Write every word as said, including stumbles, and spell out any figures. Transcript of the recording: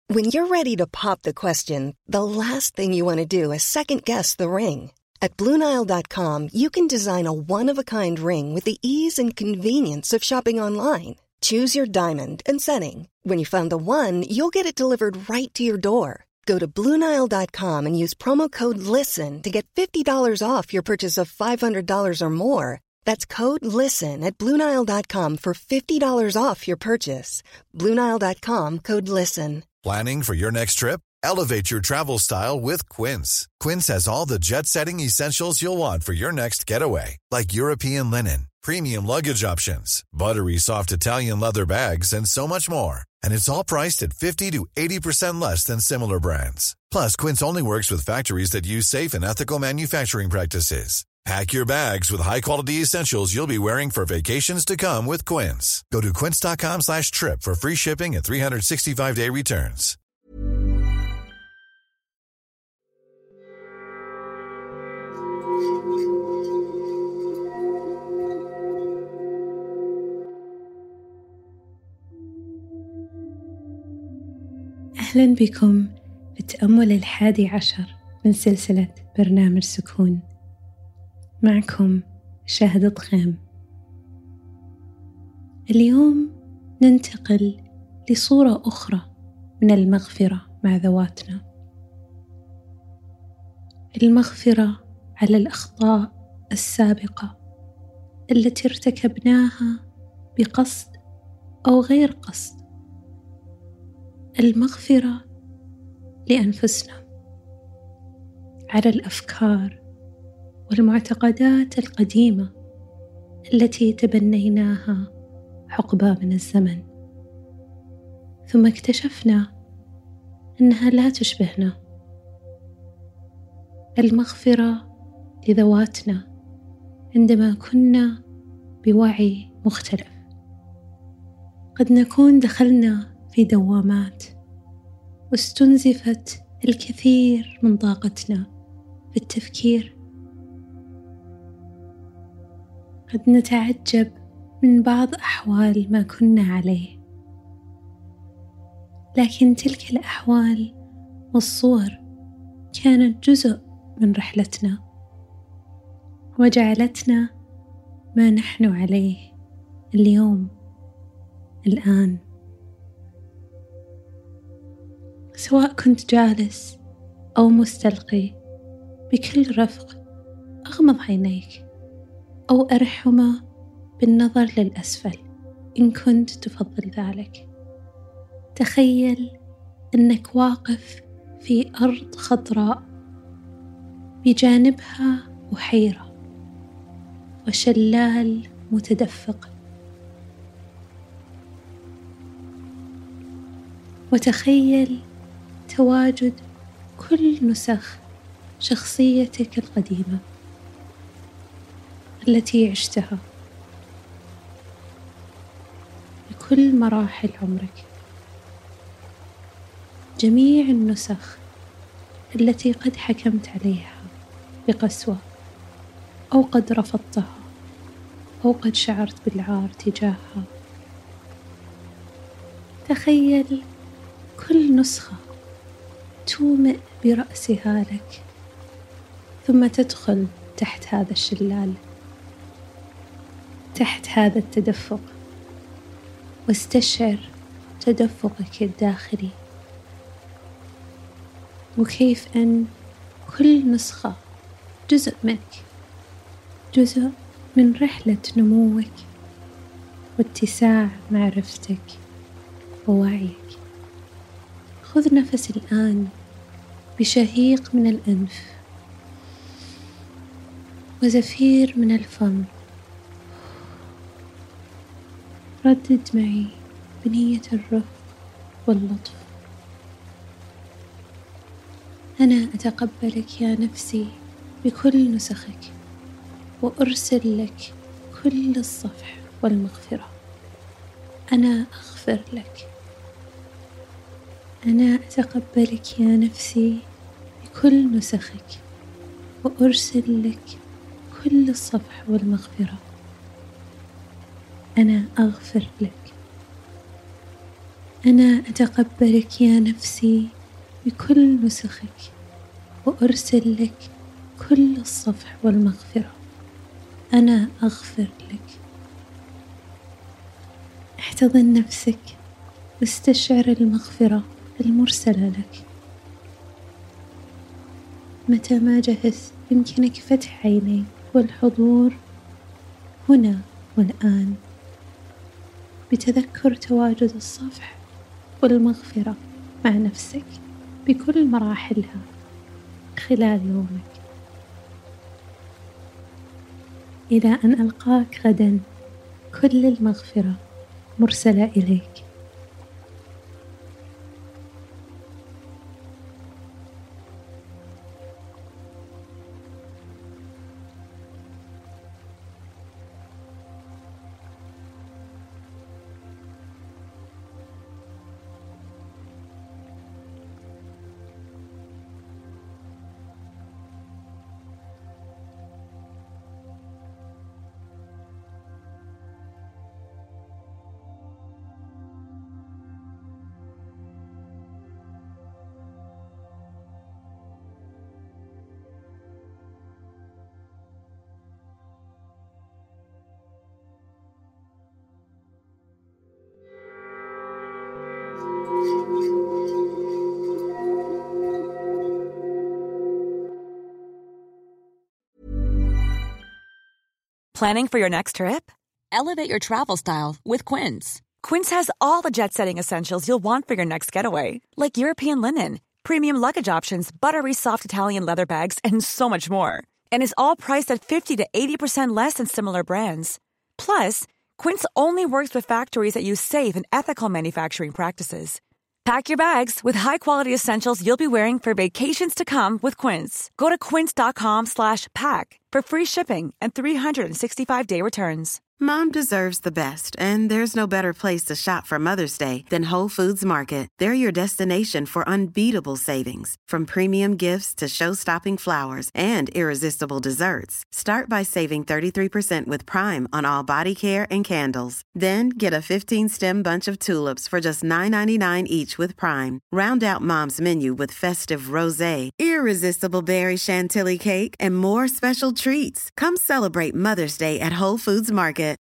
When you're ready to pop the question, the last thing you want to do is second-guess the ring. At Blue Nile dot com, you can design a one-of-a-kind ring with the ease and convenience of shopping online. Choose your diamond and setting. When you find the one, you'll get it delivered right to your door. Go to Blue Nile dot com and use promo code LISTEN to get fifty dollars off your purchase of five hundred dollars or more. That's code LISTEN at Blue Nile dot com for fifty dollars off your purchase. Blue Nile dot com, code LISTEN. Planning for your next trip? Elevate your travel style with Quince. Quince has all the jet-setting essentials you'll want for your next getaway, like European linen, premium luggage options, buttery soft Italian leather bags, and so much more. And it's all priced at fifty to eighty percent less than similar brands. Plus, Quince only works with factories that use safe and ethical manufacturing practices. Pack your bags with high-quality essentials you'll be wearing for vacations to come with Quince. Go to quince dot com slash trip for free shipping and three sixty-five day returns. أهلا بكم في التأمل الحادي عشر من سلسلة برنامج سكون. معكم شاهد ضخيم. اليوم ننتقل لصورة أخرى من المغفرة مع ذواتنا. المغفرة على الأخطاء السابقة التي ارتكبناها بقصد أو غير قصد. المغفرة لأنفسنا على الأفكار والمعتقدات القديمة التي تبنيناها حقبة من الزمن، ثم اكتشفنا أنها لا تشبهنا. المغفرة لذواتنا عندما كنا بوعي مختلف. قد نكون دخلنا في دوامات واستنزفت الكثير من طاقتنا في التفكير. قد نتعجب من بعض أحوال ما كنا عليه، لكن تلك الأحوال والصور كانت جزء من رحلتنا وجعلتنا ما نحن عليه اليوم الآن. سواء كنت جالس أو مستلقي، بكل رفق أغمض عينيك أو أرحمة بالنظر للأسفل إن كنت تفضل ذلك. تخيل أنك واقف في أرض خضراء بجانبها بحيرة وشلال متدفق، وتخيل تواجد كل نسخ شخصيتك القديمة التي عشتها بكل مراحل عمرك. جميع النسخ التي قد حكمت عليها بقسوة، أو قد رفضتها، أو قد شعرت بالعار تجاهها. تخيل كل نسخة تومئ برأسها لك، ثم تدخل تحت هذا الشلال، تحت هذا التدفق، واستشعر تدفقك الداخلي، وكيف أن كل نسخة جزء منك، جزء من رحلة نموك واتساع معرفتك ووعيك. خذ نفس الآن بشهيق من الأنف وزفير من الفم. ردد معي بنية الرفق واللطف: أنا أتقبلك يا نفسي بكل نسخك، وأرسل لك كل الصفح والمغفرة. أنا أغفر لك. أنا أتقبلك يا نفسي بكل نسخك، وأرسل لك كل الصفح والمغفرة. أنا أغفر لك. أنا أتقبلك يا نفسي بكل نسخك، وأرسل لك كل الصفح والمغفرة. أنا أغفر لك. احتضن نفسك واستشعر المغفرة المرسلة لك. متى ما جهزت يمكنك فتح عينيك والحضور هنا والآن، بتذكر تواجد الصفح والمغفرة مع نفسك بكل مراحلها خلال يومك، إلى أن ألقاك غدا كل المغفرة مرسلة إليك. Planning for your next trip? Elevate your travel style with Quince. Quince has all the jet-setting essentials you'll want for your next getaway, like European linen, premium luggage options, buttery soft Italian leather bags, and so much more. And is all priced at fifty to eighty percent less than similar brands. Plus, Quince only works with factories that use safe and ethical manufacturing practices. Pack your bags with high-quality essentials you'll be wearing for vacations to come with Quince. Go to quince.com slash pack for free shipping and three sixty-five day returns. Mom deserves the best, and there's no better place to shop for Mother's Day than Whole Foods Market. They're your destination for unbeatable savings, from premium gifts to show-stopping flowers and irresistible desserts. Start by saving thirty-three percent with Prime on all body care and candles. Then get a fifteen-stem bunch of tulips for just nine ninety-nine each with Prime. Round out Mom's menu with festive rosé, irresistible berry chantilly cake, and more special treats. Come celebrate Mother's Day at Whole Foods Market.